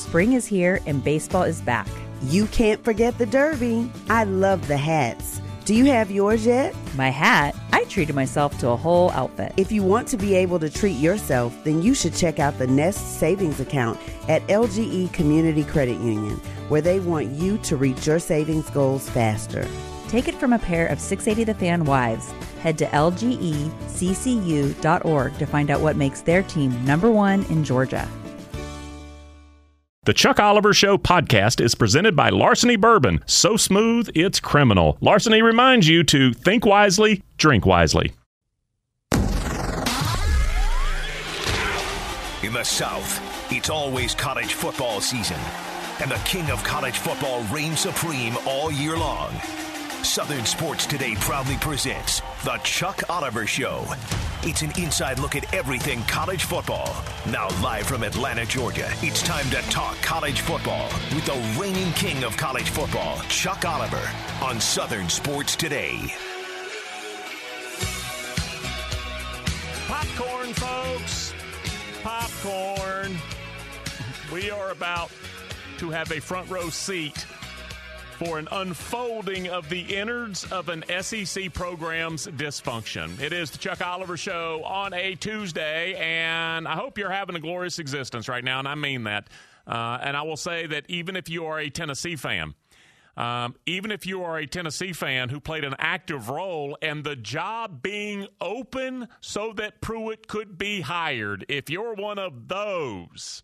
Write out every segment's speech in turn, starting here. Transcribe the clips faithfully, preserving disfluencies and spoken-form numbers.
Spring is here and baseball is back. You can't forget the Derby. I love the hats. Do you have yours yet? My hat? I treated myself to a whole outfit. If you want to be able to treat yourself, then you should check out the Nest Savings Account at L G E Community Credit Union, where they want you to reach your savings goals faster. Take it from a pair of six eighty The Fan wives. Head to L G E C C U dot org to find out what makes their team number one in Georgia. The Chuck Oliver Show podcast is presented by Larceny Bourbon. So smooth, it's criminal. Larceny reminds you to think wisely, drink wisely. In the South, it's always college football season, and the king of college football reigns supreme all year long. Southern Sports Today proudly presents The Chuck Oliver Show. It's an inside look at everything college football. Now live from Atlanta, Georgia, it's time to talk college football with the reigning king of college football, Chuck Oliver, on Southern Sports Today. Popcorn, folks. Popcorn. We are about to have a front row seat for an unfolding of the innards of an S E C program's dysfunction. It is the Chuck Oliver Show on a Tuesday, and I hope you're having a glorious existence right now, and I mean that. Uh, and I will say that even if you are a Tennessee fan, um, even if you are a Tennessee fan who played an active role in the job being open so that Pruitt could be hired, if you're one of those,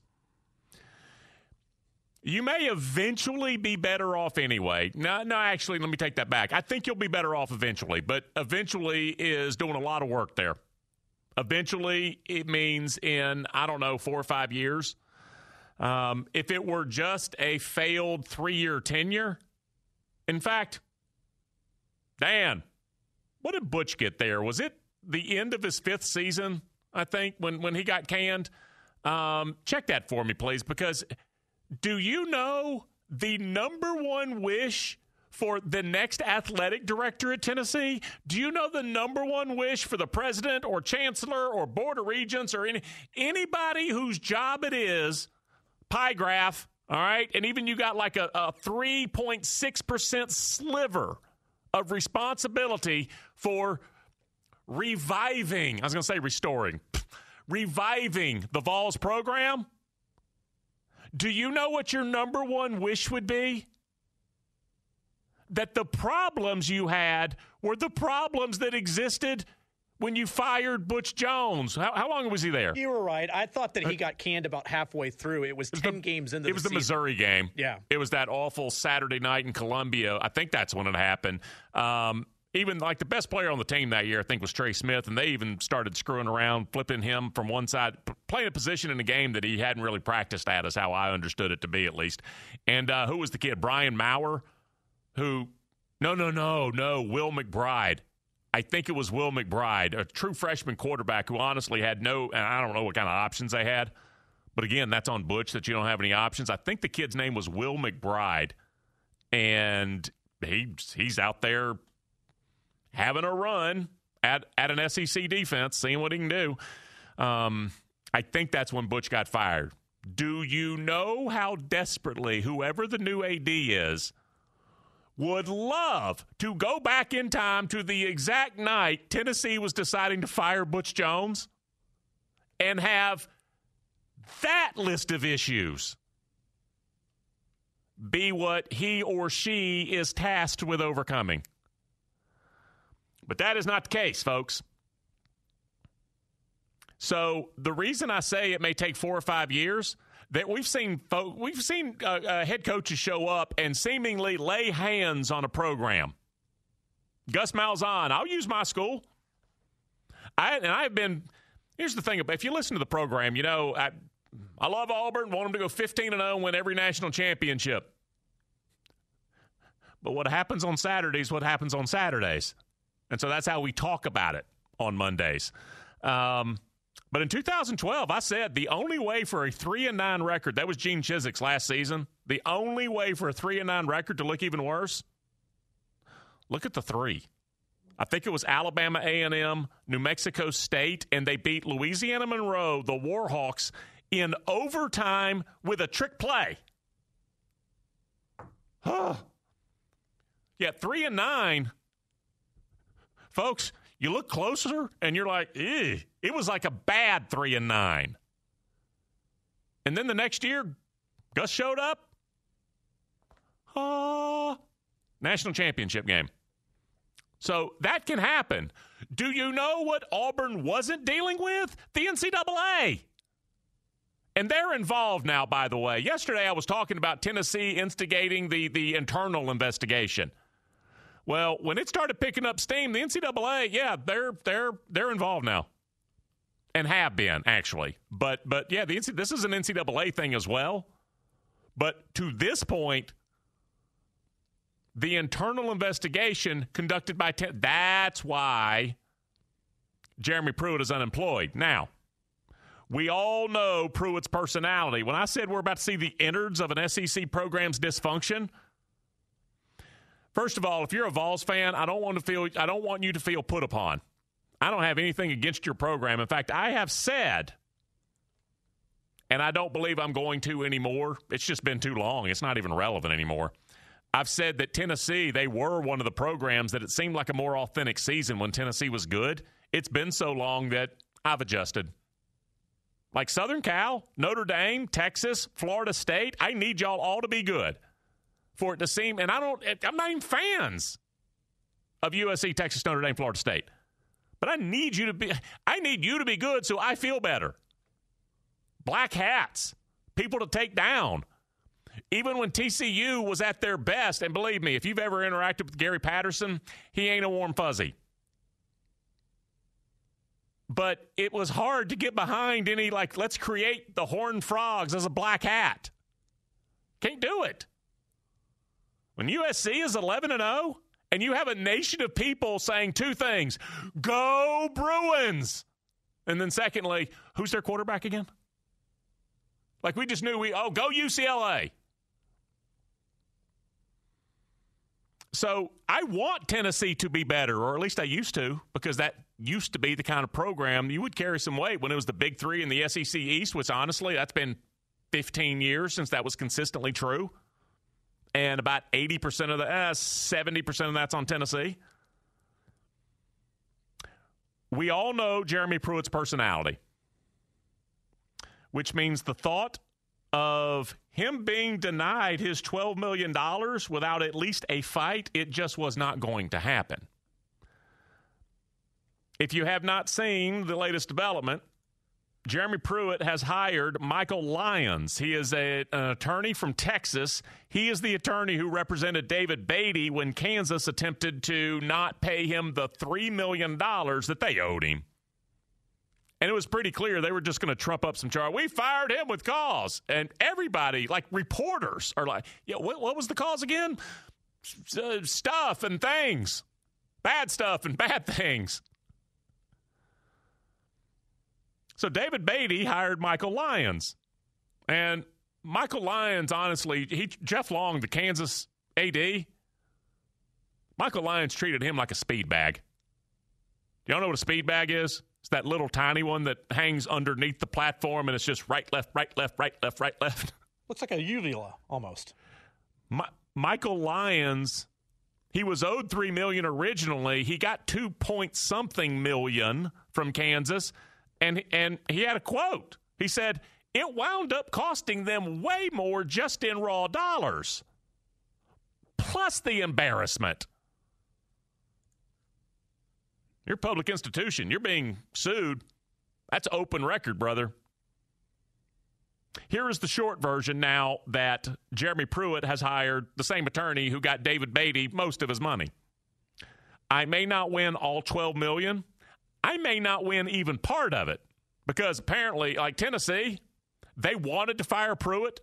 you may eventually be better off anyway. No, no, actually, let me take that back. I think you'll be better off eventually, but eventually is doing a lot of work there. Eventually, it means in, I don't know, four or five years. Um, if it were just a failed three-year tenure, in fact, Dan, what did Butch get there? Was it the end of his fifth season, I think, when, when he got canned? Um, check that for me, please, because do you know the number one wish for the next athletic director at Tennessee? Do you know the number one wish for the president or chancellor or board of regents or any anybody whose job it is? Pie graph, all right? And even you got like a, a three point six percent sliver of responsibility for reviving, I was going to say restoring, reviving the Vols program. Do you know what your number one wish would be? That the problems you had were the problems that existed when you fired Butch Jones. How, how long was he there? You were right. I thought that he got canned about halfway through. It was, it was ten the, games into the season. It was the Missouri game. Yeah. It was that awful Saturday night in Columbia. I think that's when it happened. Um, even like the best player on the team that year, I think, was Trey Smith, and they even started screwing around, flipping him from one side, playing a position in the game that he hadn't really practiced at, is how I understood it to be, at least. And uh, who was the kid? Brian Maurer, who, no, no, no, no, Will McBride. I think it was Will McBride, a true freshman quarterback who honestly had no, and I don't know what kind of options they had. But again, that's on Butch that you don't have any options. I think the kid's name was Will McBride, and he he's out there having a run at, at an S E C defense, seeing what he can do. Um, I think that's when Butch got fired. Do you know how desperately whoever the new A D is would love to go back in time to the exact night Tennessee was deciding to fire Butch Jones and have that list of issues be what he or she is tasked with overcoming? But that is not the case, folks. So the reason I say it may take four or five years, that we've seen fo- we've seen uh, uh, head coaches show up and seemingly lay hands on a program. Gus Malzahn, I'll use my school. I and I've been. Here's the thing: if you listen to the program, you know I I love Auburn, want them to go fifteen and zero, win every national championship. But what happens on Saturdays, what happens on Saturdays. And so that's how we talk about it on Mondays. Um, but in two thousand twelve, I said the only way for a three and nine record, that was Gene Chiswick's last season, the only way for a three and nine record to look even worse, look at the three. I think it was Alabama A and M, New Mexico State, and they beat Louisiana Monroe, the Warhawks, in overtime with a trick play. Huh. Yeah, three and nine. Folks, you look closer and you're like, ew. It was like a bad three and nine. And then the next year, Gus showed up. Ah, national championship game. So that can happen. Do you know what Auburn wasn't dealing with? The N C double A. And they're involved now, by the way. Yesterday I was talking about Tennessee instigating the, the internal investigation. Well, when it started picking up steam, the N C double A, yeah, they're they're they're involved now, and have been actually. But but yeah, the N C, this is an N C double A thing as well. But to this point, the internal investigation conducted by ten, that's why Jeremy Pruitt is unemployed. Now, we all know Pruitt's personality. When I said we're about to see the innards of an S E C program's dysfunction. First of all, if you're a Vols fan, I don't want to feel I don't want you to feel put upon. I don't have anything against your program. In fact, I have said, and I don't believe I'm going to anymore. It's just been too long. It's not even relevant anymore. I've said that Tennessee, they were one of the programs that it seemed like a more authentic season when Tennessee was good. It's been so long that I've adjusted. Like Southern Cal, Notre Dame, Texas, Florida State, I need y'all all to be good. For it to seem, and I don't, I'm not even fans of U S C, Texas, Notre Dame, Florida State. But I need you to be, I need you to be good so I feel better. Black hats, people to take down. Even when T C U was at their best, and believe me, if you've ever interacted with Gary Patterson, he ain't a warm fuzzy. But it was hard to get behind any, like, let's create the Horned Frogs as a black hat. Can't do it. When U S C is eleven and oh, and you have a nation of people saying two things, go Bruins, and then secondly, who's their quarterback again? Like we just knew we, oh, go U C L A. So I want Tennessee to be better, or at least I used to, because that used to be the kind of program you would carry some weight when it was the big three in the S E C East, which honestly, that's been fifteen years since that was consistently true. And about eighty percent of the, uh, seventy percent of that's on Tennessee. We all know Jeremy Pruitt's personality, which means the thought of him being denied his twelve million dollars without at least a fight, it just was not going to happen. If you have not seen the latest development, Jeremy Pruitt has hired Michael Lyons. He is a, an attorney from Texas. He is the attorney who represented David Beatty when Kansas attempted to not pay him the three million dollars that they owed him. And it was pretty clear they were just going to trump up some charge. We fired him with cause. And everybody, like reporters, are like, yeah, what, what was the cause again? Uh, stuff and things. Bad stuff and bad things. So David Beatty hired Michael Lyons. And Michael Lyons, honestly, he, Jeff Long, the Kansas A D, Michael Lyons treated him like a speed bag. Y'all know what a speed bag is? It's that little tiny one that hangs underneath the platform, and it's just right, left, right, left, right, left, right, left. Looks like a uvula, almost. My, Michael Lyons, he was owed three million dollars originally. He got two point something million from Kansas. And and he had a quote. He said, it wound up costing them way more just in raw dollars, plus the embarrassment. You're a public institution. You're being sued. That's open record, brother. Here is the short version now that Jeremy Pruitt has hired the same attorney who got David Beatty most of his money. I may not win all twelve million dollars. I may not win even part of it because apparently, like Tennessee, they wanted to fire Pruitt.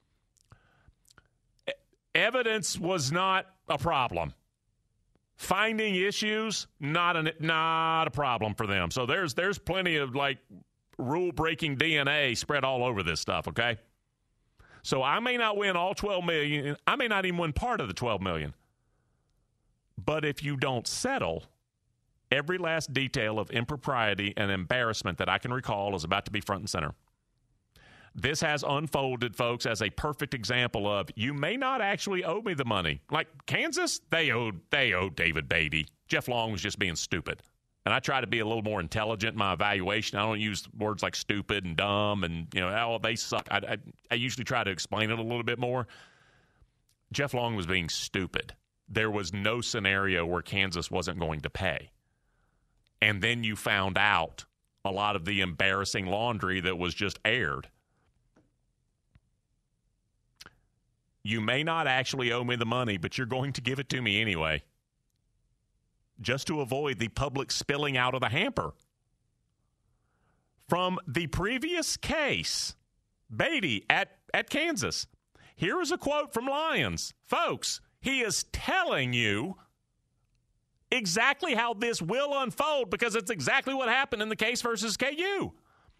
E- evidence was not a problem. Finding issues, not a, not a problem for them. So there's there's plenty of like rule-breaking D N A spread all over this stuff, okay? So I may not win all twelve million dollars. I may not even win part of the twelve million dollars. But if you don't settle, every last detail of impropriety and embarrassment that I can recall is about to be front and center. This has unfolded, folks, as a perfect example of you may not actually owe me the money. Like Kansas, they owed they owed David Beatty. Jeff Long was just being stupid. And I try to be a little more intelligent in my evaluation. I don't use words like stupid and dumb and, you know, oh, they suck. I, I, I usually try to explain it a little bit more. Jeff Long was being stupid. There was no scenario where Kansas wasn't going to pay. And then you found out a lot of the embarrassing laundry that was just aired. You may not actually owe me the money, but you're going to give it to me anyway, just to avoid the public spilling out of the hamper. From the previous case, Beatty at, at Kansas, here is a quote from Lyons. Folks, he is telling you exactly how this will unfold because it's exactly what happened in the case versus K U.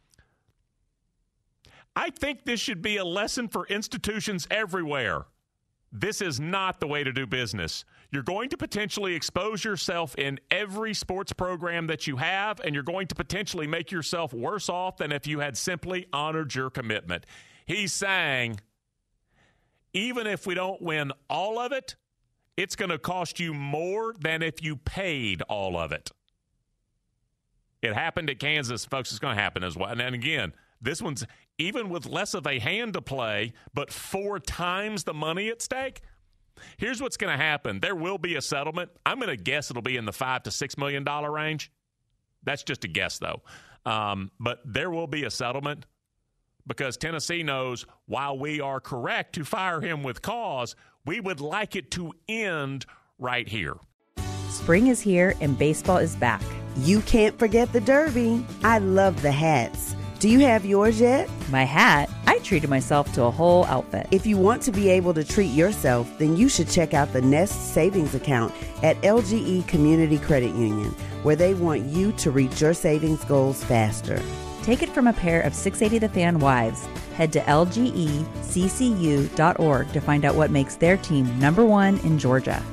I think this should be a lesson for institutions everywhere. This is not the way to do business. You're going to potentially expose yourself in every sports program that you have, and you're going to potentially make yourself worse off than if you had simply honored your commitment. He's saying, even if we don't win all of it, it's going to cost you more than if you paid all of it. It happened at Kansas, folks. It's going to happen as well. And then again, this one's even with less of a hand to play, but four times the money at stake. Here's what's going to happen. There will be a settlement. I'm going to guess it'll be in the five to six million dollar range. That's just a guess, though. Um, but there will be a settlement because Tennessee knows while we are correct to fire him with cause, we would like it to end right here. Spring is here and baseball is back. You can't forget the Derby. I love the hats. Do you have yours yet? My hat? I treated myself to a whole outfit. If you want to be able to treat yourself, then you should check out the Nest Savings Account at L G E Community Credit Union, where they want you to reach your savings goals faster. Take it from a pair of six eighty The Fan wives. Head to L G E C C U dot org to find out what makes their team number one in Georgia.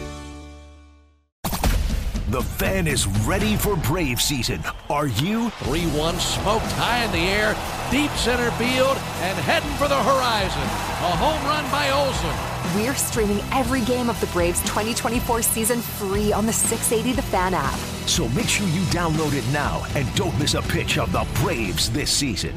The Fan is ready for Brave season. Are you? three one smoked high in the air, deep center field, and heading for the horizon. A home run by Olsen. We're streaming every game of the Braves twenty twenty-four season free on the six eighty The Fan app. So make sure you download it now and don't miss a pitch of the Braves this season.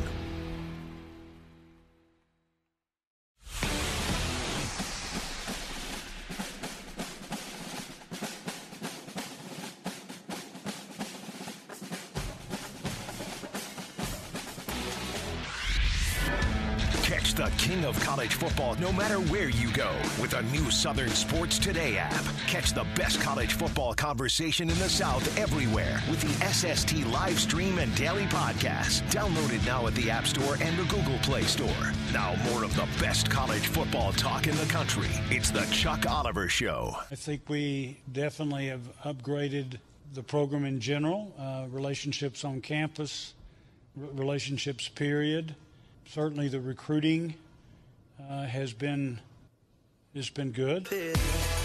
Catch the king of college football no matter where you go with a new Southern Sports Today app. Catch the best college football conversation in the South everywhere with the S S T live stream and daily podcast. Download it now at the App Store and the Google Play Store. Now more of the best college football talk in the country. It's the Chuck Oliver Show. I think we definitely have upgraded the program in general, uh, relationships on campus, r- relationships period. Certainly the recruiting uh, has been has been good. We're,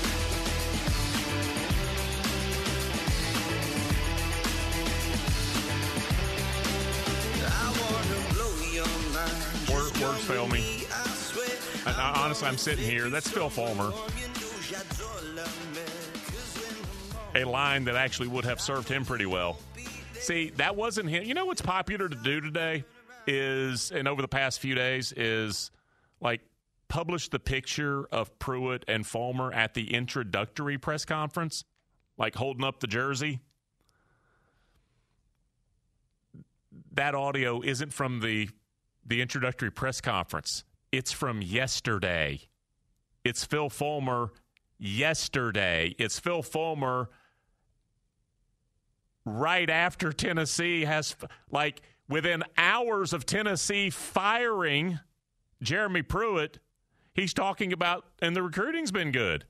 words fail me. I, I, honestly, I'm sitting here. That's Phil Fulmer. A line that actually would have served him pretty well. See, that wasn't him. You know what's popular to do today? Is, and over the past few days, is like publish the picture of Pruitt and Fulmer at the introductory press conference, like holding up the jersey. That audio isn't from the the introductory press conference. It's from yesterday. It's Phil Fulmer yesterday. It's Phil Fulmer right after Tennessee has, like, within hours of Tennessee firing Jeremy Pruitt, he's talking about, and the recruiting's been good.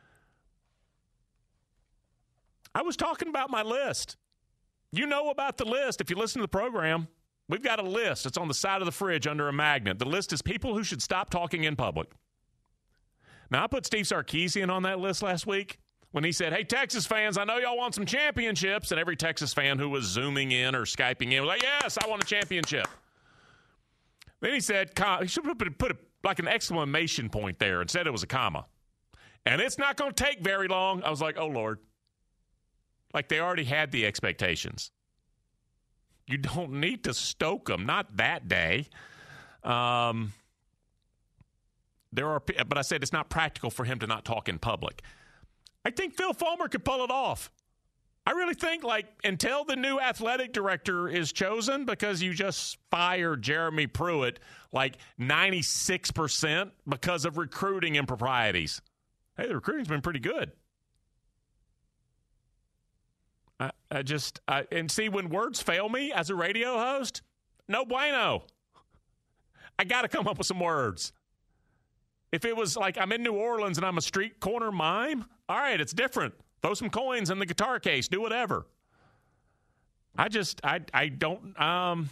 I was talking about my list. You know about the list. If you listen to the program, we've got a list. It's on the side of the fridge under a magnet. The list is people who should stop talking in public. Now, I put Steve Sarkisian on that list last week when he said, hey, Texas fans, I know y'all want some championships. And every Texas fan who was Zooming in or Skyping in was like, yes, I want a championship. Then he said, he should have put, put a, like an exclamation point there and said it was a comma. And it's not going to take very long. I was like, oh, Lord. Like they already had the expectations. You don't need to stoke them, not that day. Um, there are, but I said it's not practical for him to not talk in public. I think Phil Fulmer could pull it off. I really think, like, until the new athletic director is chosen, because you just fired Jeremy Pruitt like ninety-six percent because of recruiting improprieties. Hey, the recruiting's been pretty good. I, I just, I, and see, when words fail me as a radio host, no bueno. I got to come up with some words. If it was like I'm in New Orleans and I'm a street corner mime, all right, it's different. Throw some coins in the guitar case. Do whatever. I just, I, I don't, um,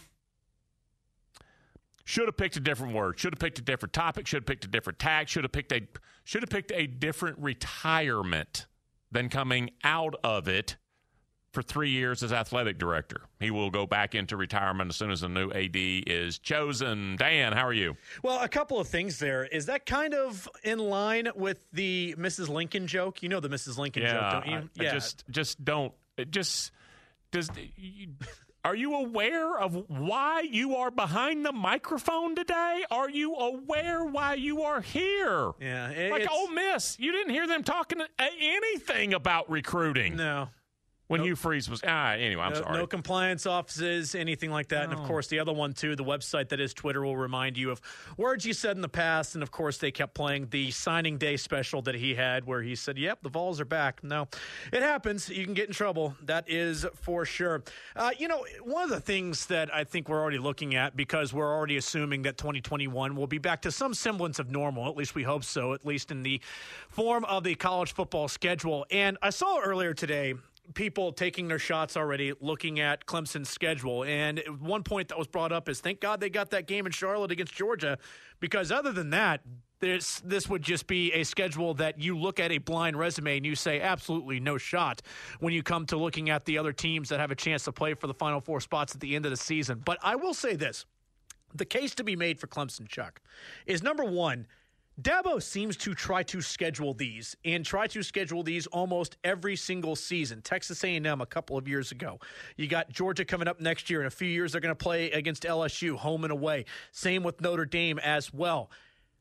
should have picked a different word. Should have picked a different topic. Should have picked a different tag. Should have picked a, should have picked a different retirement than coming out of it for three years as athletic director. He will go back into retirement as soon as the new A D is chosen. Dan, how are you? Well, a couple of things there. Is that kind of in line with the Missus Lincoln joke? You know the Missus Lincoln yeah, joke, don't you? I, yeah, I just, just don't. It just does. You, are you aware of why you are behind the microphone today? Are you aware why you are here? Yeah, it, like it's, Ole Miss, you didn't hear them talking anything about recruiting. No. When nope. Hugh Freeze was, ah, anyway, I'm no, sorry. No compliance offices, anything like that. No. And, of course, the other one, too, the website that is Twitter will remind you of words you said in the past. And, of course, they kept playing the signing day special that he had where he said, yep, the Vols are back. No, it happens. You can get in trouble. That is for sure. Uh, you know, one of the things that I think we're already looking at, because we're already assuming that twenty twenty-one will be back to some semblance of normal, at least we hope so, at least in the form of the college football schedule. And I saw earlier today people taking their shots already, looking at Clemson's schedule. And one point that was brought up is, thank God they got that game in Charlotte against Georgia, because other than that, this this would just be a schedule that you look at a blind resume and you say absolutely no shot when you come to looking at the other teams that have a chance to play for the Final Four spots at the end of the season. But I will say this. The case to be made for Clemson, Chuck, is number one, Dabo seems to try to schedule these and try to schedule these almost every single season. Texas A and M a couple of years ago. You got Georgia coming up next year. In a few years, they're going to play against L S U, home and away. Same with Notre Dame as well.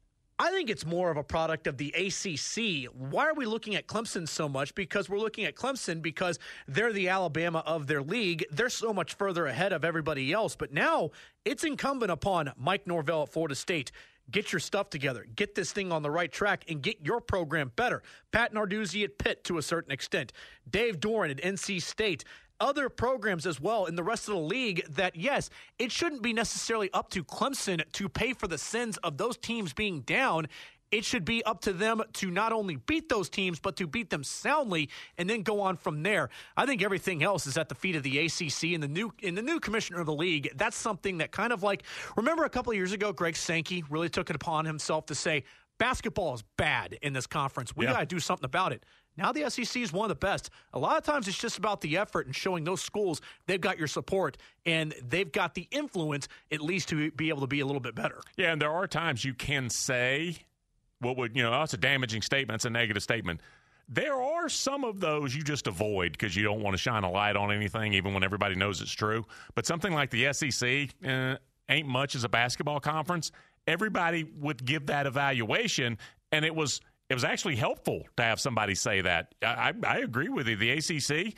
I think it's more of a product of the A C C. Why are we looking at Clemson so much? Because we're looking at Clemson because they're the Alabama of their league. They're so much further ahead of everybody else. But now it's incumbent upon Mike Norvell at Florida State. Get your stuff together. Get this thing on the right track and get your program better. Pat Narduzzi at Pitt to a certain extent. Dave Doran at N C State. Other programs as well in the rest of the league that, yes, it shouldn't be necessarily up to Clemson to pay for the sins of those teams being down. It should be up to them to not only beat those teams, but to beat them soundly and then go on from there. I think everything else is at the feet of the A C C and the new and the new commissioner of the league. That's something that kind of like, remember a couple of years ago, Greg Sankey really took it upon himself to say, basketball is bad in this conference. We yeah. got to do something about it. Now the S E C is one of the best. A lot of times it's just about the effort and showing those schools they've got your support and they've got the influence at least to be able to be a little bit better. Yeah, and there are times you can say what would, you know, oh, it's a damaging statement, it's a negative statement. There are some of those you just avoid because you don't want to shine a light on anything, even when everybody knows it's true. But something like the S E C eh, ain't much as a basketball conference. Everybody would give that evaluation, and it was it was actually helpful to have somebody say that. I, I agree with you. The A C C,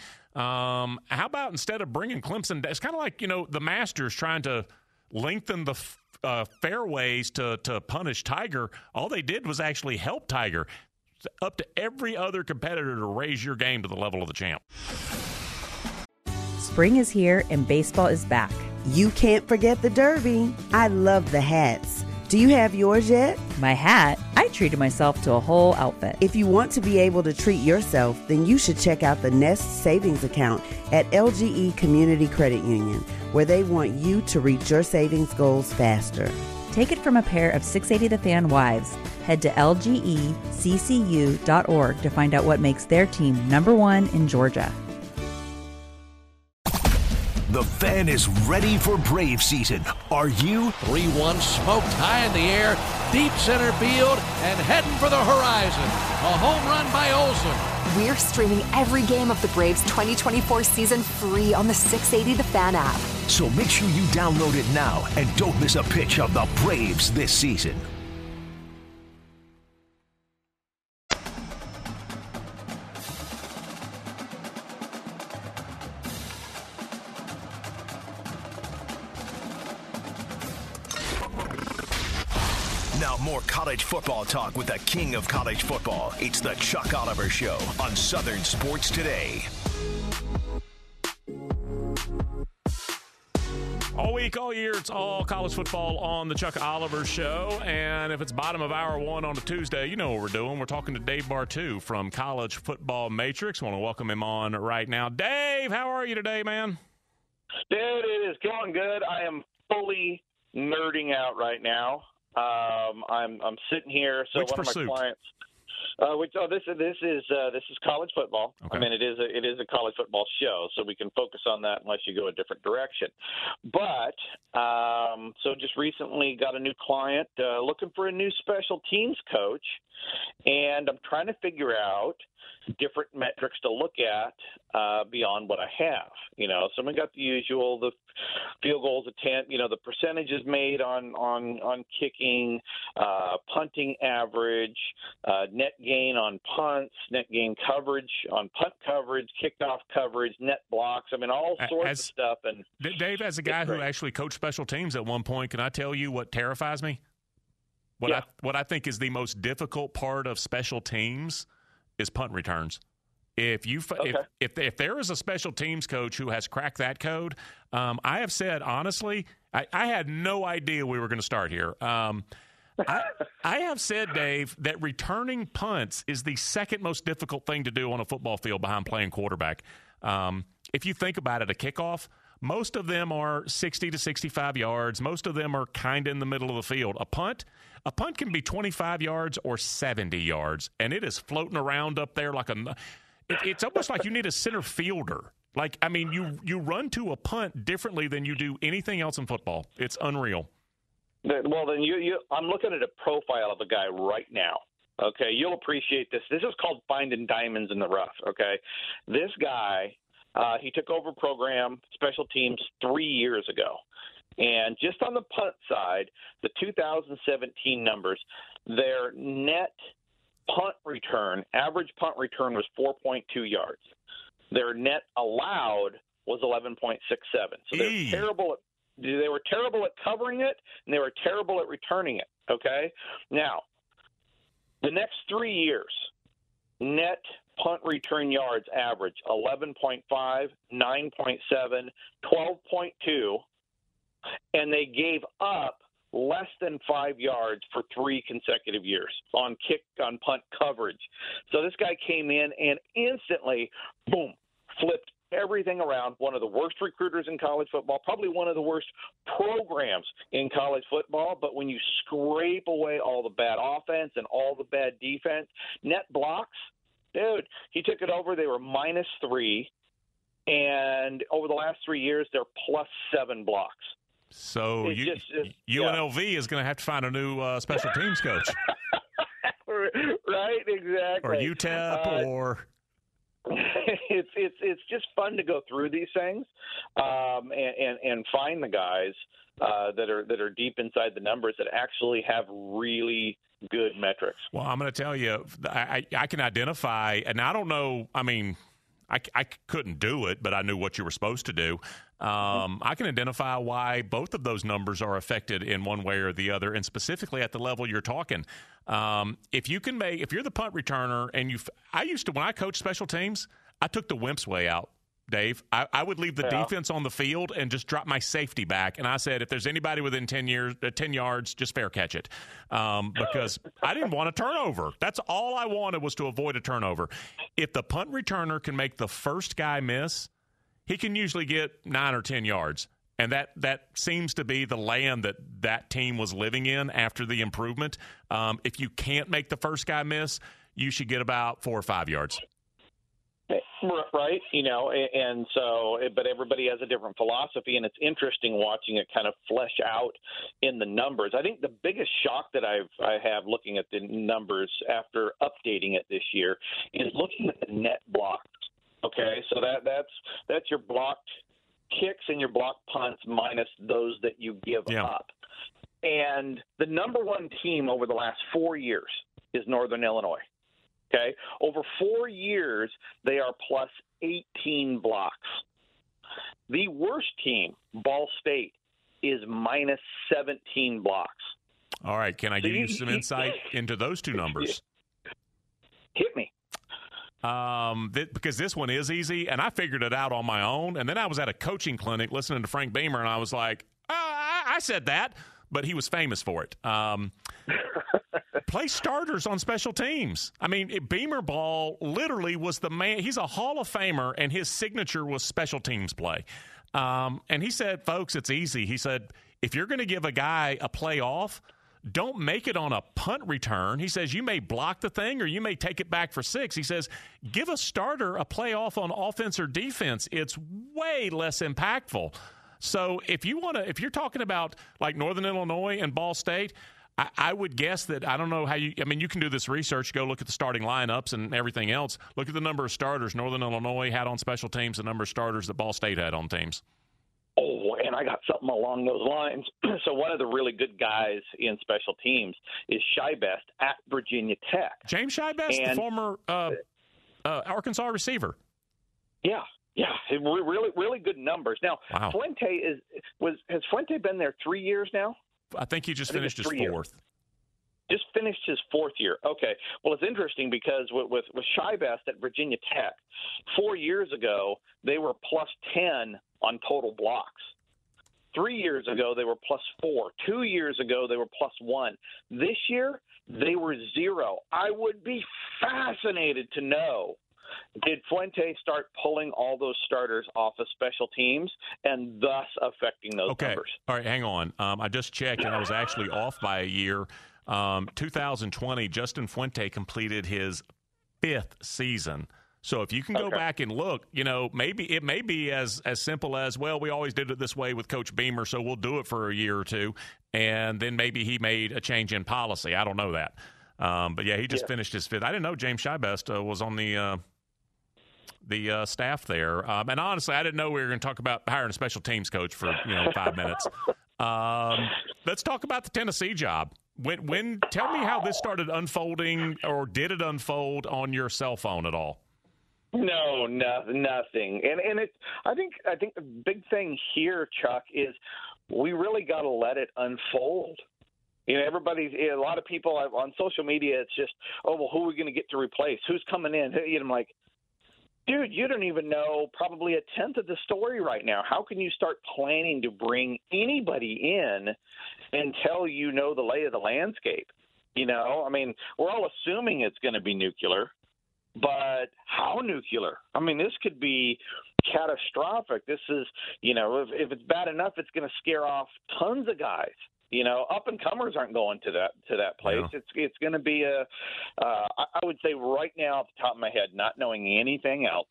um, how about instead of bringing Clemson, it's kind of like, you know, the Masters trying to lengthen the uh, fairways to, to punish Tiger. All they did was actually help Tiger. It's up to every other competitor to raise your game to the level of the champ. Spring is here and baseball is back. You can't forget the Derby. I love the hats. Do you have yours yet? My hat? I treated myself to a whole outfit. If you want to be able to treat yourself, then you should check out the Nest Savings Account at L G E Community Credit Union, where they want you to reach your savings goals faster. Take it from a pair of six eighty The Fan wives. Head to L G E C C U dot org to find out what makes their team number one in Georgia. The Fan is ready for Brave season. Are you? three one smoked high in the air, deep center field, and heading for the horizon. A home run by Olsen. We're streaming every game of the Braves twenty twenty-four season free on the six eighty The Fan app. So make sure you download it now and don't miss a pitch of the Braves this season. Now more college football talk with the king of college football. It's the Chuck Oliver Show on Southern Sports Today. All week, all year, it's all college football on the Chuck Oliver Show. And if it's bottom of hour one on a Tuesday, you know what we're doing. We're talking to Dave Bartoo from College Football Matrix. I want to welcome him on right now. Dave, how are you today, man? Dude, it is going good. I am fully nerding out right now. Um, I'm I'm sitting here. So Which one pursuit? of my clients. Uh, which oh this this is uh, this is college football. Okay. I mean it is a it is a college football show, so we can focus on that unless you go a different direction. But um, so just recently got a new client uh, looking for a new special teams coach, and I'm trying to figure out different metrics to look at uh, beyond what I have. You know, so we got the usual, the field goals attempt, you know, the percentages made on on on kicking, uh, punting average, uh, net gain on punts, net gain coverage on punt coverage, kickoff coverage, net blocks. I mean, all sorts as, of stuff. And Dave, as a guy who actually coached special teams at one point, can I tell you what terrifies me? What yeah. I what I think is the most difficult part of special teams is punt returns. If you okay. if, if if there is a special teams coach who has cracked that code, um, I have said honestly, I, I had no idea we were going to start here. Um, I, I have said, Dave, that returning punts is the second most difficult thing to do on a football field behind playing quarterback. Um, if you think about it, a kickoff, most of them are sixty to sixty-five yards. Most of them are kind of in the middle of the field. A punt, a punt can be twenty-five yards or seventy yards, and it is floating around up there like a it, – it's almost like you need a center fielder. Like, I mean, you, you run to a punt differently than you do anything else in football. It's unreal. Well, then you, you I'm looking at a profile of a guy right now. Okay, you'll appreciate this. This is called finding diamonds in the rough, okay? This guy – Uh, he took over program special teams three years ago. And just on the punt side, the two thousand seventeen numbers, their net punt return, average punt return was four point two yards. Their net allowed was eleven point six seven. So they're e. terrible at, they were terrible at covering it, and they were terrible at returning it, okay? Now, the next three years, net punt return yards average eleven point five, nine point seven, twelve point two, and they gave up less than five yards for three consecutive years on kick, on punt coverage. So this guy came in and instantly, boom, flipped everything around. One of the worst recruiters in college football, probably one of the worst programs in college football. But when you scrape away all the bad offense and all the bad defense, net blocks, dude, he took it over. They were minus three, and over the last three years, they're plus seven blocks. So you, just, just, U N L V yeah. is going to have to find a new uh, special teams coach. Right, exactly. Or U T E P, uh, or it's it's it's just fun to go through these things um, and, and and find the guys uh, that are that are deep inside the numbers that actually have really good metrics. Well, I'm going to tell you, I, I can identify, and I don't know, I mean, I, I couldn't do it, but I knew what you were supposed to do. Um, I can identify why both of those numbers are affected in one way or the other, and specifically at the level you're talking. Um, if you can make, if you're the punt returner, and you, I used to, when I coached special teams, I took the Wimp's way out, Dave. I, I would leave the yeah. defense on the field and just drop my safety back. And I said, if there's anybody within ten years, uh, ten yards, just fair catch it, um, because I didn't want a turnover. That's all I wanted, was to avoid a turnover. If the punt returner can make the first guy miss, he can usually get nine or ten yards. And that, that seems to be the land that that team was living in after the improvement. Um, if you can't make the first guy miss, you should get about four or five yards. Right, you know, and so, but everybody has a different philosophy, and it's interesting watching it kind of flesh out in the numbers. I think the biggest shock that I've I have looking at the numbers after updating it this year is looking at the net blocks. Okay, so that that's that's your blocked kicks and your blocked punts minus those that you give yeah. up. And the number one team over the last four years is Northern Illinois. Okay, over four years, they are plus eighteen blocks. The worst team, Ball State, is minus seventeen blocks. All right, can I So give you you- some you- insight into those two numbers? Hit me. Um, th- because this one is easy, and I figured it out on my own. And then I was at a coaching clinic listening to Frank Beamer, and I was like, oh, I-, I said that, but he was famous for it. Um, play starters on special teams. I mean, it, Beamer Ball literally was the man. He's a Hall of Famer, and his signature was special teams play. Um, and he said, folks, it's easy. He said, if you're going to give a guy a play off, don't make it on a punt return. He says you may block the thing or you may take it back for six. He says give a starter a play off on offense or defense. It's way less impactful. So if you want to, if you're talking about like Northern Illinois and Ball State, I, I would guess that I don't know how you. I mean, you can do this research. Go look at the starting lineups and everything else. Look at the number of starters Northern Illinois had on special teams, the number of starters that Ball State had on teams. Oh, and I got something along those lines. So one of the really good guys in special teams is Shybest at Virginia Tech. James Shybest, and, the former uh, uh, Arkansas receiver. Yeah, yeah, it, really, really good numbers. Now, wow. Fuente is was has Fuente been there three years now? I think he just think finished his fourth. Years. Just finished his fourth year. Okay. Well, it's interesting because with, with, with Shybest at Virginia Tech, four years ago, they were plus ten on total blocks. Three years ago, they were plus four. Two years ago, they were plus one. This year, they were zero. I would be fascinated to know, did Fuente start pulling all those starters off of special teams and thus affecting those okay. numbers? All right, hang on. Um, I just checked, and I was actually off by a year. Um, two thousand twenty, Justin Fuente completed his fifth season. So if you can go okay. back and look, you know, maybe it may be as, as simple as, well, we always did it this way with Coach Beamer, so we'll do it for a year or two, and then maybe he made a change in policy. I don't know that. Um, but, yeah, he just yeah. finished his fifth. I didn't know James Shybest uh, was on the uh, the uh, staff there. Um, and, honestly, I didn't know we were going to talk about hiring a special teams coach for, you know, five minutes. Um, let's talk about the Tennessee job. When, when tell me how this started unfolding, or did it unfold on your cell phone at all? No, no, nothing. And and it, I think I think the big thing here, Chuck, is we really got to let it unfold. You know, everybody's a lot of people on social media. It's just, oh well, who are we going to get to replace? Who's coming in? And I'm like, dude, you don't even know probably a tenth of the story right now. How can you start planning to bring anybody in until you know the lay of the landscape? You know, I mean, we're all assuming it's going to be nuclear, but how nuclear? I mean, this could be catastrophic. This is, you know, if, if it's bad enough, it's going to scare off tons of guys. You know, up and comers aren't going to that to that place. Yeah. It's it's going to be a. Uh, I would say right now, off the top of my head, not knowing anything else,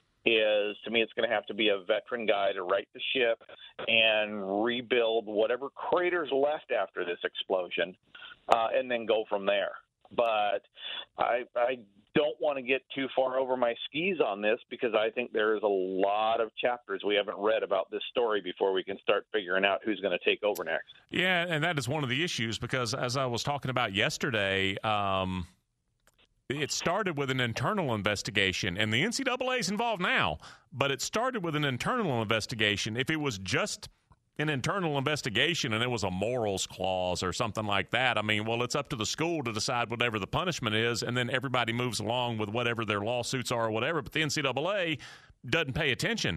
is to me it's going to have to be a veteran guy to right the ship and rebuild whatever craters left after this explosion, uh, and then go from there. But I I don't want to get too far over my skis on this because I think there is a lot of chapters we haven't read about this story before we can start figuring out who's going to take over next. Yeah, and that is one of the issues because as I was talking about yesterday, um, it started with an internal investigation, and the N C double A is involved now, but it started with an internal investigation. If it was just an internal investigation and there was a morals clause or something like that, I mean, well, it's up to the school to decide whatever the punishment is, and then everybody moves along with whatever their lawsuits are or whatever, but the N C double A doesn't pay attention.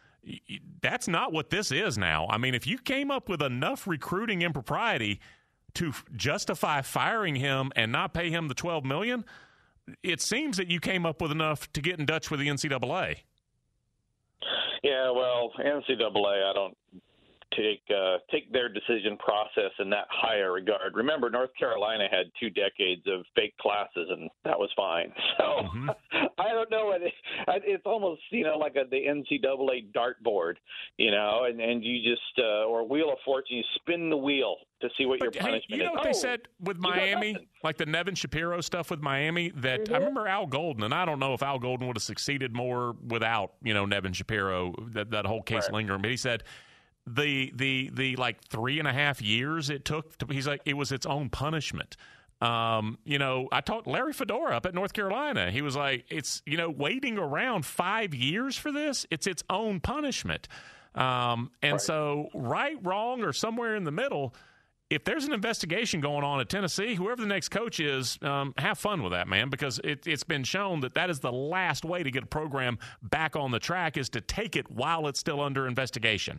That's not what this is now. I mean, if you came up with enough recruiting impropriety to justify firing him and not pay him the twelve million dollars, it seems that you came up with enough to get in Dutch with the N C double A. Yeah, well, N C double A, I don't take uh, take their decision process in that higher regard. Remember, North Carolina had two decades of fake classes, and that was fine. So mm-hmm. I don't know. It, it's almost, you know, like a, the N C double A dartboard, you know, and, and you just uh, or Wheel of Fortune, you spin the wheel to see what but, your punishment hey, you know is. what oh, they said with Miami, like the Nevin Shapiro stuff with Miami, that mm-hmm. I remember Al Golden, and I don't know if Al Golden would have succeeded more without, you know, Nevin Shapiro, that, that whole case right. lingering. But he said the the the like three and a half years it took to, he's like, it was its own punishment. Um, you know, I talked Larry Fedora up at North Carolina. He was like, it's, you know, waiting around five years for this, it's its own punishment. Um, and right. so right, wrong, or somewhere in the middle, if there's an investigation going on at Tennessee, whoever the next coach is, um, have fun with that, man, because it, it's been shown that that is the last way to get a program back on the track, is to take it while it's still under investigation.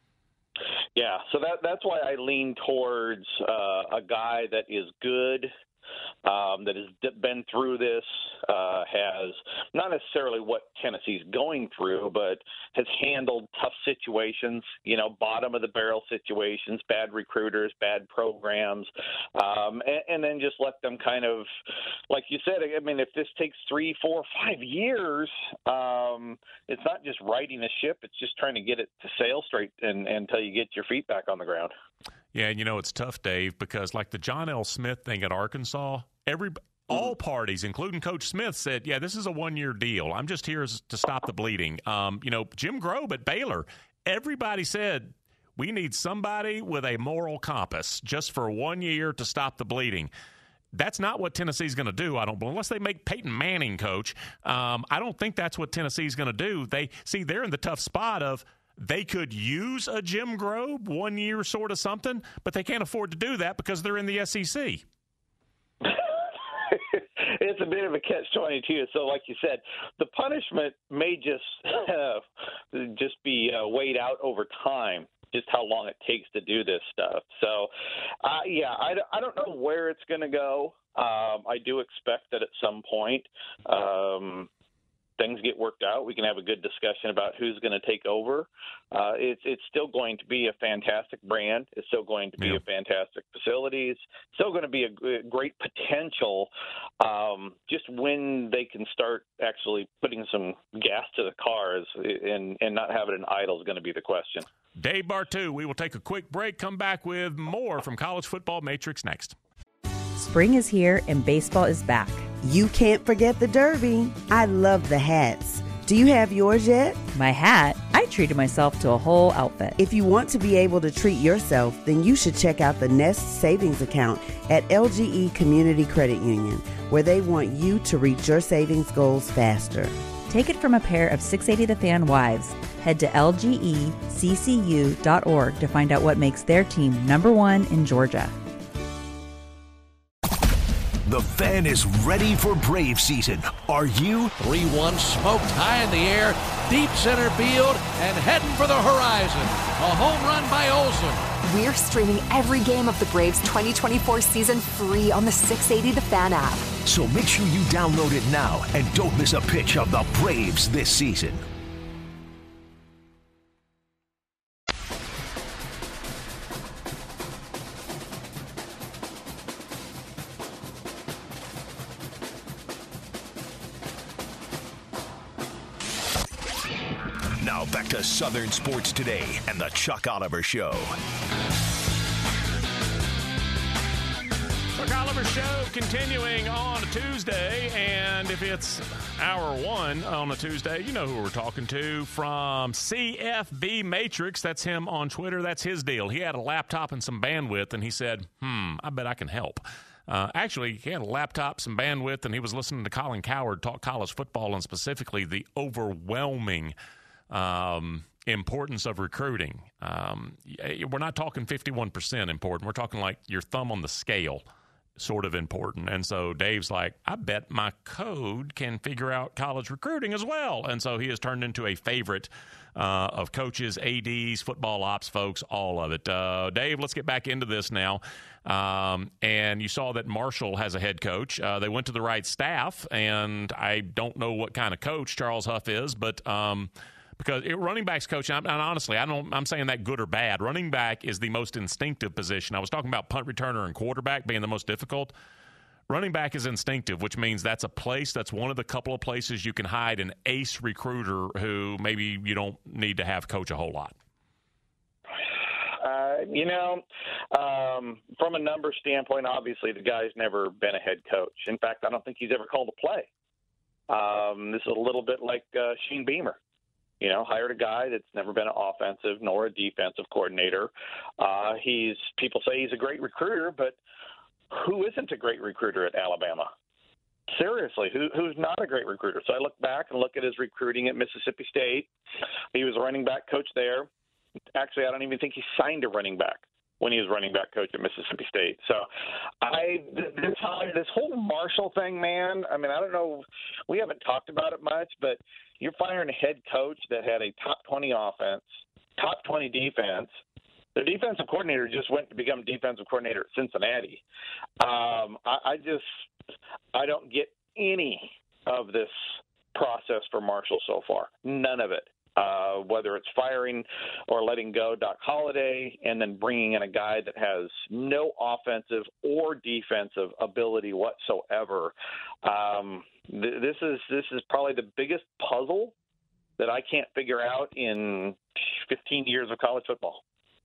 Yeah, so that that's why I lean towards uh, a guy that is good, um, that has been through this, uh, has not necessarily what Tennessee's going through, but has handled tough situations, you know, bottom of the barrel situations, bad recruiters, bad programs, um, and, and then just let them kind of, like you said, I mean, if this takes three, four, five years, um, it's not just righting a ship, it's just trying to get it to sail straight and, until you get your feet back on the ground. Yeah, and you know, it's tough, Dave, because like the John L. Smith thing at Arkansas, every all parties, including Coach Smith, said, yeah, this is a one-year deal. I'm just here to stop the bleeding. Um, you know, Jim Grobe at Baylor, everybody said, we need somebody with a moral compass just for one year to stop the bleeding. That's not what Tennessee's going to do, I don't believe, unless they make Peyton Manning coach. Um, I don't think that's what Tennessee's going to do. They see, they're in the tough spot of, they could use a Jim Grobe, one year sort of something, but they can't afford to do that because they're in the S E C. It's a bit of a catch twenty-two. So, like you said, the punishment may just uh, just be uh, weighed out over time, just how long it takes to do this stuff. So, uh, yeah, I, I don't know where it's going to go. Um, I do expect that at some point um, – things get worked out, we can have a good discussion about who's going to take over. Uh, it's it's still going to be a fantastic brand. It's still going to be yeah. a fantastic facilities. Still going to be a great potential. Um, just when they can start actually putting some gas to the cars and, and not have it in idle is going to be the question. Dave Bartoo, we will take a quick break, come back with more from College Football Matrix next. Spring is here and baseball is back. You can't forget the Derby. I love the hats. Do you have yours yet? My hat? I treated myself to a whole outfit. If you want to be able to treat yourself, then you should check out the Nest Savings Account at L G E Community Credit Union, where they want you to reach your savings goals faster. Take it from a pair of six eighty The Fan wives. Head to L G E C C U dot org to find out what makes their team number one in Georgia. The Fan is ready for Brave season. Are you? three one smoked high in the air, deep center field, and heading for the horizon. A home run by Olsen. We're streaming every game of the Braves twenty twenty-four season free on the six eighty The Fan app. So make sure you download it now and don't miss a pitch of the Braves this season. Now back to Southern Sports Today and the Chuck Oliver Show. Chuck Oliver Show continuing on a Tuesday, and if it's hour one on a Tuesday, you know who we're talking to from C F B Matrix. That's him on Twitter. That's his deal. He had a laptop and some bandwidth, and he said, hmm, I bet I can help. Uh, actually, he had a laptop, some bandwidth, and he was listening to Colin Cowherd talk college football and specifically the overwhelming um, importance of recruiting. Um, we're not talking fifty-one percent important. We're talking like your thumb on the scale sort of important. And so Dave's like, I bet my code can figure out college recruiting as well. And so he has turned into a favorite uh, of coaches, A Ds, football ops folks, all of it. Uh, Dave, let's get back into this now. Um, and you saw that Marshall has a head coach. Uh, they went to the right staff, and I don't know what kind of coach Charles Huff is, but um, Because it, running backs coach, and, and honestly, I don't, I'm saying that good or bad. Running back is the most instinctive position. I was talking about punt returner and quarterback being the most difficult. Running back is instinctive, which means that's a place, that's one of the couple of places you can hide an ace recruiter who maybe you don't need to have coach a whole lot. Uh, you know, um, from a number standpoint, obviously the guy's never been a head coach. In fact, I don't think he's ever called a play. Um, this is a little bit like uh, Shane Beamer. You know, hired a guy that's never been an offensive nor a defensive coordinator. Uh, he's people say he's a great recruiter, but who isn't a great recruiter at Alabama? Seriously, who, who's not a great recruiter? So I look back and look at his recruiting at Mississippi State. He was a running back coach there. Actually, I don't even think he signed a running back when he was running back coach at Mississippi State. So I this, this whole Marshall thing, man, I mean, I don't know. We haven't talked about it much, but you're firing a head coach that had a top twenty offense, top twenty defense. The defensive coordinator just went to become defensive coordinator at Cincinnati. Um, I, I just I don't get any of this process for Marshall so far. None of it. Uh, whether it's firing or letting go Doc Holliday and then bringing in a guy that has no offensive or defensive ability whatsoever. Um, th- this is this is probably the biggest puzzle that I can't figure out in fifteen years of college football.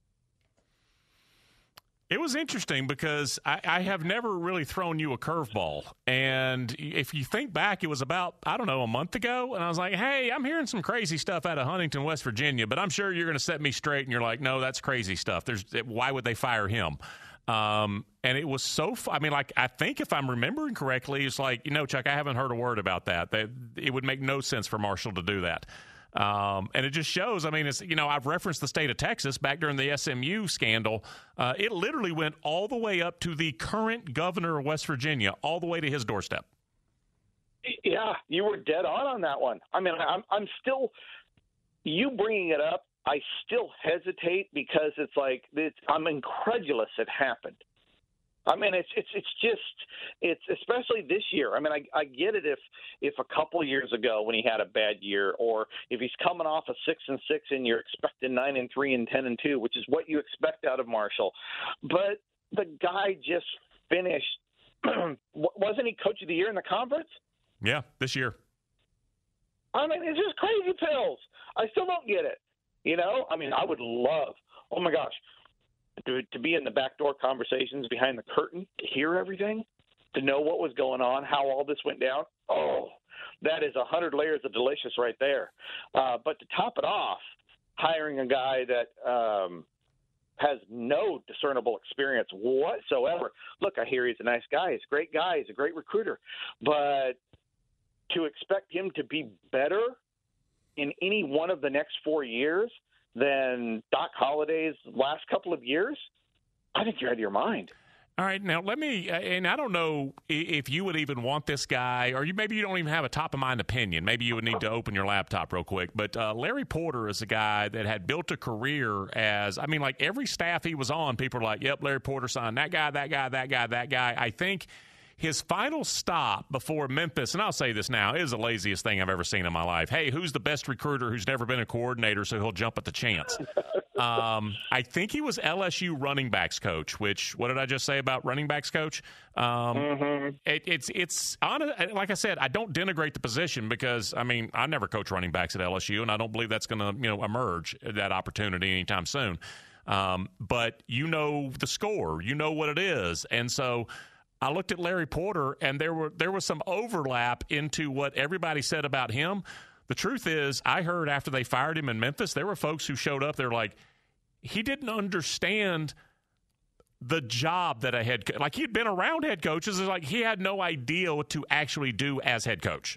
It was interesting because I, I have never really thrown you a curveball. And if you think back, it was about, I don't know, a month ago. And I was like, hey, I'm hearing some crazy stuff out of Huntington, West Virginia, but I'm sure you're going to set me straight. And you're like, no, that's crazy stuff. There's why would they fire him? Um, and it was so, I mean, like, I think if I'm remembering correctly, it's like, you know, Chuck, I haven't heard a word about that. That it would make no sense for Marshall to do that. Um, and it just shows, I mean, it's, you know, I've referenced the state of Texas back during the S M U scandal. Uh, it literally went all the way up to the current governor of West Virginia, all the way to his doorstep. Yeah, you were dead on on that one. I mean, I'm, I'm still, you bringing it up, I still hesitate because it's like, it's, I'm incredulous it happened. I mean, it's it's it's just it's especially this year. I mean, I I get it if if a couple of years ago when he had a bad year, or if he's coming off a six and six and you're expecting nine and three and ten and two, which is what you expect out of Marshall. But the guy just finished. Wasn't he coach of the year in the conference? Yeah, this year. I mean, it's just crazy pills. I still don't get it. You know, I mean, I would love. Oh my gosh. To, to be in the backdoor conversations behind the curtain, to hear everything, to know what was going on, how all this went down. Oh, that is a hundred layers of delicious right there. Uh, but to top it off, hiring a guy that um, has no discernible experience whatsoever. Look, I hear he's a nice guy. He's a great guy. He's a great recruiter. But to expect him to be better in any one of the next four years than Doc Holliday's last couple of years, I think you're out of your mind. All right, now let me, and I don't know if you would even want this guy, or you maybe you don't even have a top-of-mind opinion. Maybe you would need to open your laptop real quick. But uh, Larry Porter is a guy that had built a career as, I mean, like every staff he was on, people are like, yep, Larry Porter signed that guy, that guy, that guy, that guy. I think his final stop before Memphis, and I'll say this now, is the laziest thing I've ever seen in my life. Hey, who's the best recruiter who's never been a coordinator so he'll jump at the chance? Um, I think he was L S U running backs coach, which, what did I just say about running backs coach? Um, mm-hmm. it, it's, it's on, like I said, I don't denigrate the position because, I mean, I never coach running backs at L S U, and I don't believe that's going to, you know, emerge, that opportunity anytime soon. Um, but you know the score, you know what it is. And so I looked at Larry Porter, and there were there was some overlap into what everybody said about him. The truth is, I heard after they fired him in Memphis, there were folks who showed up. They're like, he didn't understand the job that a head coach, like he'd been around head coaches. It's like he had no idea what to actually do as head coach.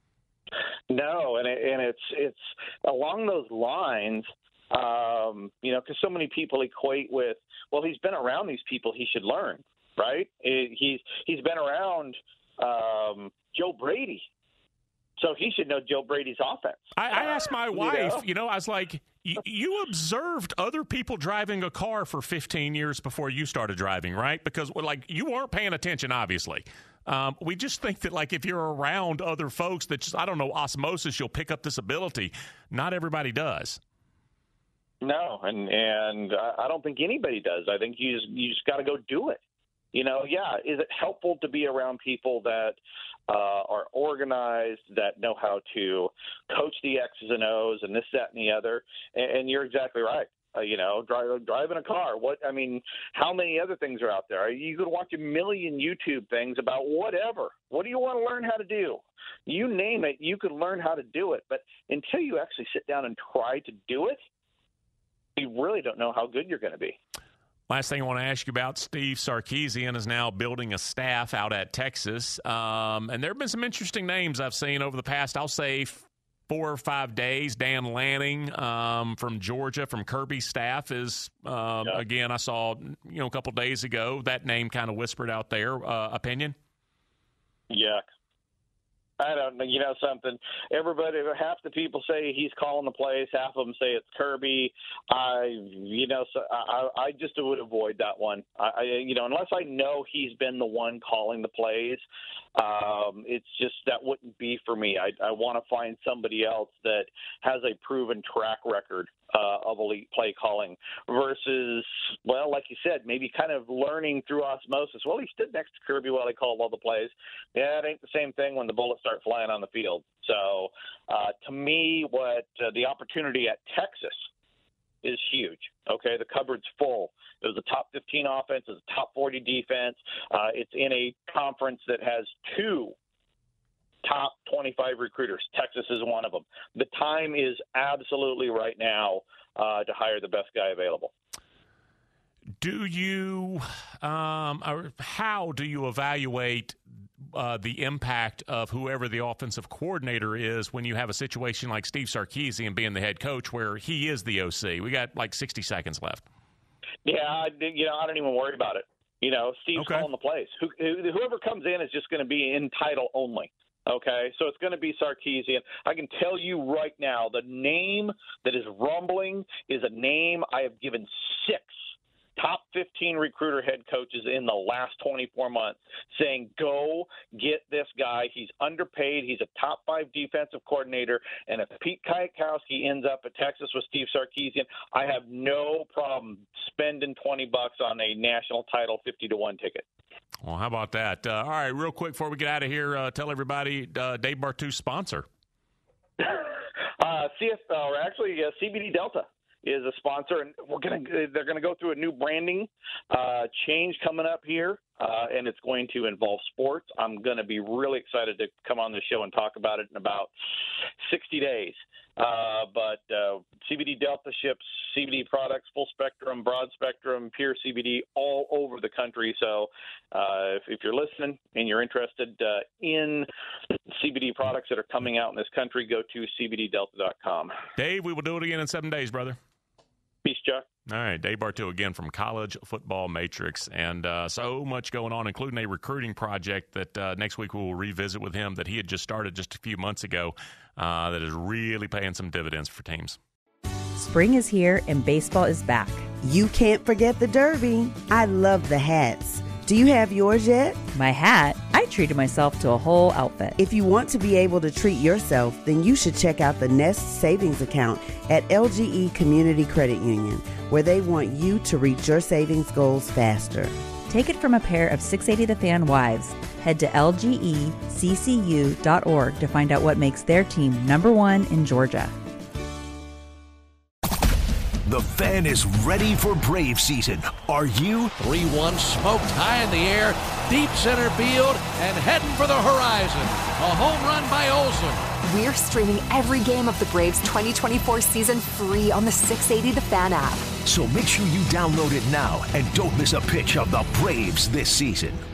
No, and it, and it's it's along those lines. Um, you know, because so many people equate with, well, he's been around these people, he should learn. Right? He's he's been around um, Joe Brady, so he should know Joe Brady's offense. I, I asked my wife, you know? you know, I was like, you, you observed other people driving a car for fifteen years before you started driving, right? Because, like, you weren't paying attention, obviously. Um, we just think that, like, if you're around other folks that just, I don't know, osmosis, you'll pick up this ability. Not everybody does. No, and and I don't think anybody does. I think you just, you just got to go do it. You know, yeah, is it helpful to be around people that uh, are organized, that know how to coach the X's and O's and this, that, and the other? And, and you're exactly right. Uh, you know, drive, driving a car. What I mean, how many other things are out there? You could watch a million YouTube things about whatever. What do you want to learn how to do? You name it, you could learn how to do it. But until you actually sit down and try to do it, you really don't know how good you're going to be. Last thing I want to ask you about, Steve Sarkisian is now building a staff out at Texas. Um, and there have been some interesting names I've seen over the past, I'll say, four or five days. Dan Lanning um, from Georgia, from Kirby's staff, is, uh, yeah. again, I saw you know a couple days ago, that name kind of whispered out there. Uh, opinion? Yeah. I don't know. You know something? Everybody, half the people say he's calling the plays. Half of them say it's Kirby. I, you know, so I, I just would avoid that one. I, I, you know, unless I know he's been the one calling the plays, um, it's just that wouldn't be for me. I, I want to find somebody else that has a proven track record uh, of elite play calling versus, well, like you said, maybe kind of learning through osmosis. Well, he stood next to Kirby while he called all the plays. Yeah, it ain't the same thing when the bullets start flying on the field. So uh, to me, what uh, the opportunity at Texas is huge. Okay, the cupboard's full. It was a top fifteen offense. It's a top forty defense. Uh, it's in a conference that has two top twenty-five recruiters. Texas is one of them. The time is absolutely right now uh, to hire the best guy available. Do you, um, or how do you evaluate uh, the impact of whoever the offensive coordinator is when you have a situation like Steve Sarkisian being the head coach where he is the O C? We got like sixty seconds left. Yeah, you know, I don't even worry about it. You know, Steve's okay. calling the plays. Who, whoever comes in is just going to be in title only. Okay, so it's going to be Sarkisian. I can tell you right now, the name that is rumbling is a name I have given six top fifteen recruiter head coaches in the last twenty-four months saying, go get this guy. He's underpaid. He's a top five defensive coordinator. And if Pete Kwiatkowski ends up at Texas with Steve Sarkisian, I have no problem spending twenty bucks on a national title fifty to one ticket. Well, how about that? Uh, all right, real quick before we get out of here, uh, tell everybody uh, Dave Bartu's sponsor. uh, C F, or actually uh, C B D Delta is a sponsor, and we're gonna they're gonna go through a new branding uh, change coming up here, uh, and it's going to involve sports. I'm going to be really excited to come on the show and talk about it in about sixty days. Uh, but uh, C B D Delta ships C B D products, full spectrum, broad spectrum, pure C B D all over the country. So uh, if, if you're listening and you're interested uh, in C B D products that are coming out in this country, go to C B D delta dot com. Dave, we will do it again in seven days, brother. Peace, Chuck. All right, Dave Bartu again from College Football Matrix, and uh, so much going on, including a recruiting project that uh, next week we will revisit with him that he had just started just a few months ago uh, that is really paying some dividends for teams. Spring is here and baseball is back. You can't forget the Derby. I love the hats. Do you have yours yet? My hat? I treated myself to a whole outfit. If you want to be able to treat yourself, then you should check out the Nest Savings Account at L G E Community Credit Union, where they want you to reach your savings goals faster. Take it from a pair of six eighty The Fan wives. Head to L G E C C U dot org to find out what makes their team number one in Georgia. The Fan is ready for Brave season. Are you? three one smoked high in the air, deep center field, and heading for the horizon. A home run by Olsen. We're streaming every game of the Braves twenty twenty-four season free on the six eighty The Fan app. So make sure you download it now and don't miss a pitch of the Braves this season.